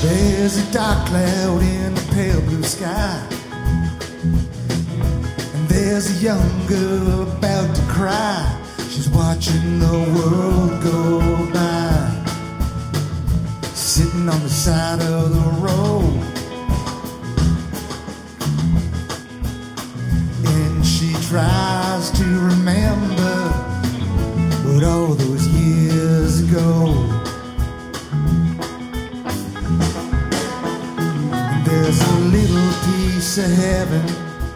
There's a dark cloud in the pale blue sky, and there's a young girl about to cry. She's watching the world go by, sitting on the side of the road, and she tries to remember what all those years ago. There's a little piece of heaven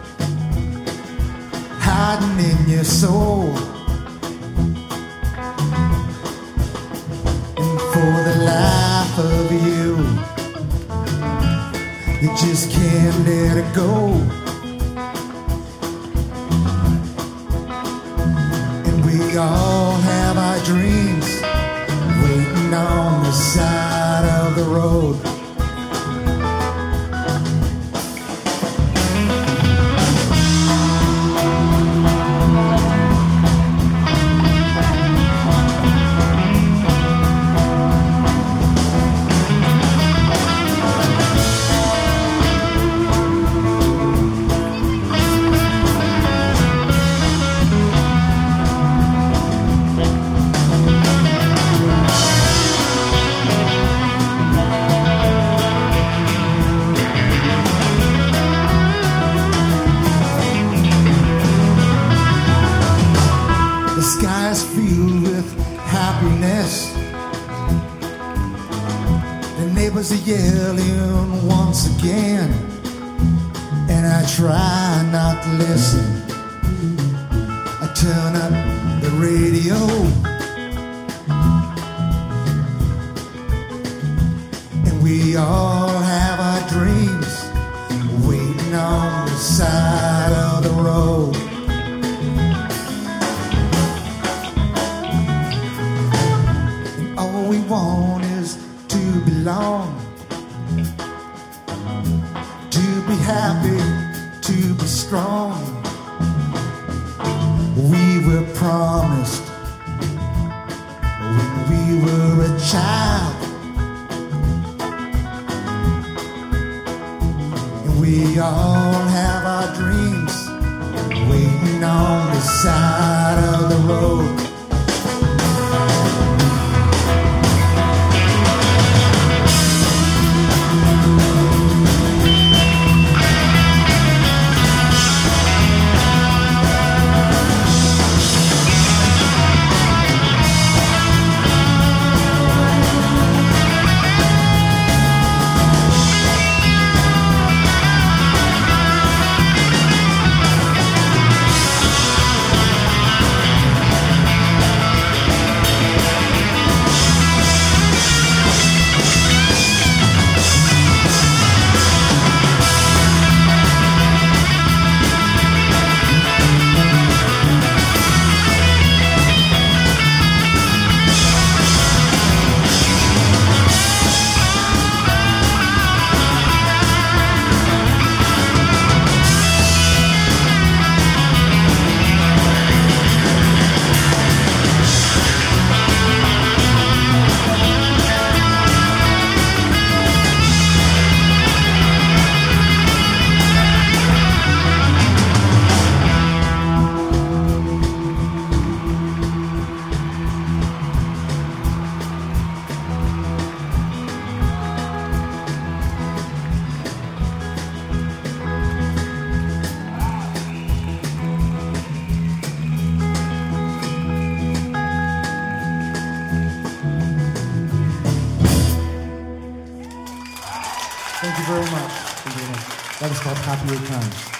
hiding in your soul, and for the life of you, you just can't let it go. And we all have our dreams waiting on the side of the road. The sky's filled with happiness. The neighbors are yelling once again, and I try not to listen. I turn up the radio, and we all have our dreams waiting on the side of the road. All we want is to belong, to be happy, to be strong. We were promised when we were a child, and we all have our dreams waiting on the side of the road. Thank you very much. That was called Happier Times.